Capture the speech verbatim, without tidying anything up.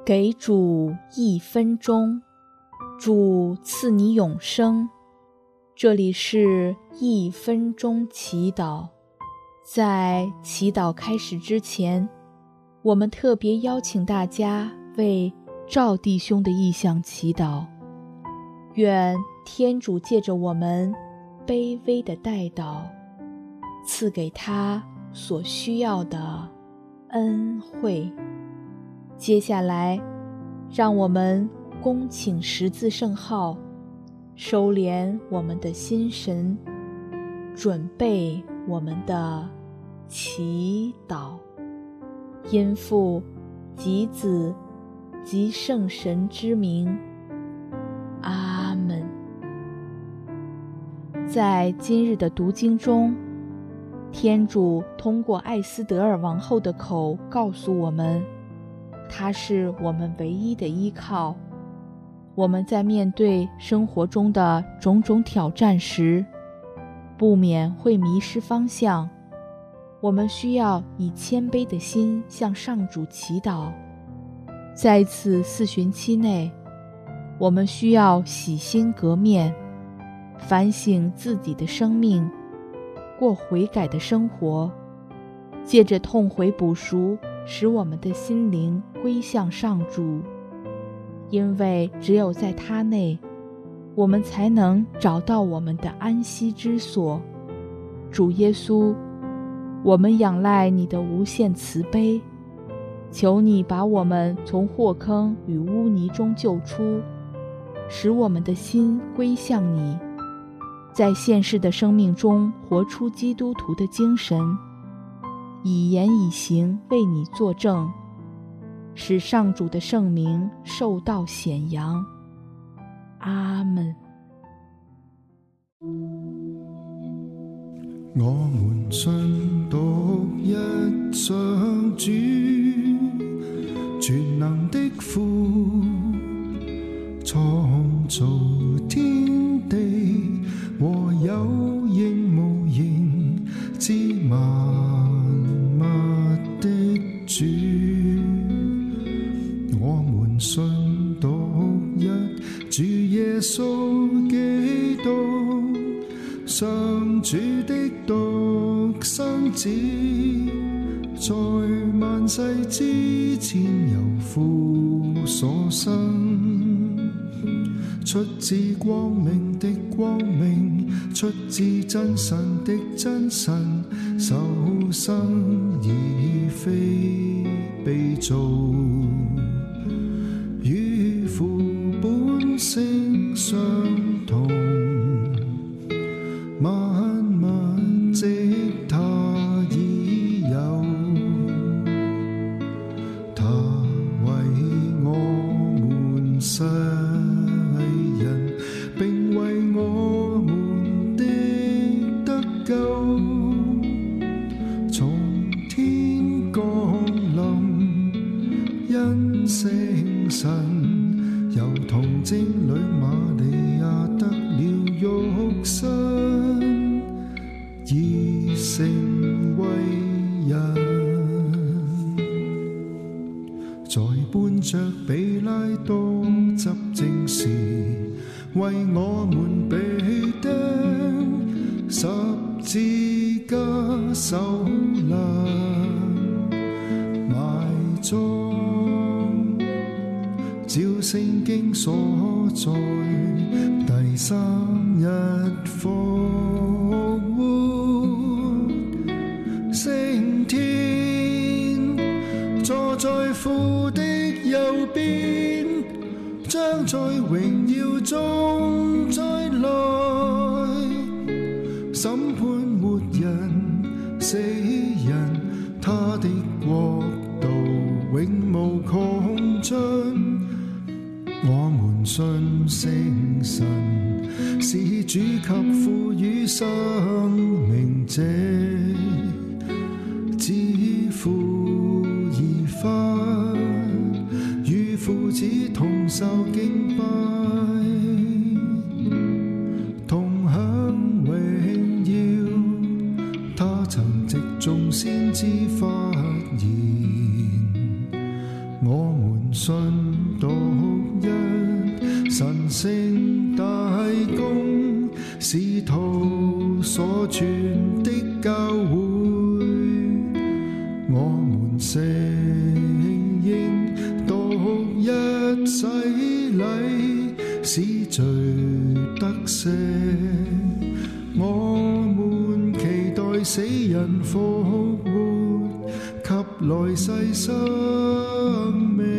给主一分钟，主赐你永生。这里是一分钟祈祷。在祈祷开始之前，我们特别邀请大家为赵弟兄的意向祈祷。愿天主借着我们卑微的代祷，赐给他所需要的恩惠。接下来，让我们恭请十字圣号，收敛我们的心神，准备我们的祈祷。因父及子及圣神之名，阿们。在今日的读经中，天主通过艾斯德尔王后的口告诉我们，他是我们唯一的依靠。我们在面对生活中的种种挑战时，不免会迷失方向。我们需要以谦卑的心向上主祈祷。在此四旬期内，我们需要洗心革面，反省自己的生命，过悔改的生活，借着痛悔补赎，使我们的心灵归向上主。因为只有在他内，我们才能找到我们的安息之所。主耶稣，我们仰赖你的无限慈悲，求你把我们从祸坑与污泥中救出，使我们的心归向你，在现世的生命中活出基督徒的精神，以言以行为你作证，使上主的圣名受到显扬。阿们。 我們信獨一上主，全能的父，創造天地和有形無形之萬物的主。我們信獨一主耶穌基督，上主的獨生子，在萬世之前由父所生，出自光明的光明，出自真神的真神，受生而非被造，與父本性相同，萬物藉他已有，他為我們世人，並為我們的得救，從天降臨，因聖神由童貞女瑪利亞得了肉身，已成為人，在伴着彼拉多執政時，為我們被釘，十字架受難，埋葬，照聖經所在，第三日復活，升天，坐在父的右邊，將在榮耀中再來，審判活人死人，他的國度永無窮盡。我們信聖神，是主給賦予生命者，自父而發，與父子同受敬拜，同享榮耀。他曾藉眾先知發言，我們信獨一神聖大公，使徒所傳的教會，我們承認獨一洗禮，使罪得赦。我們期待死人復活，給來世生命。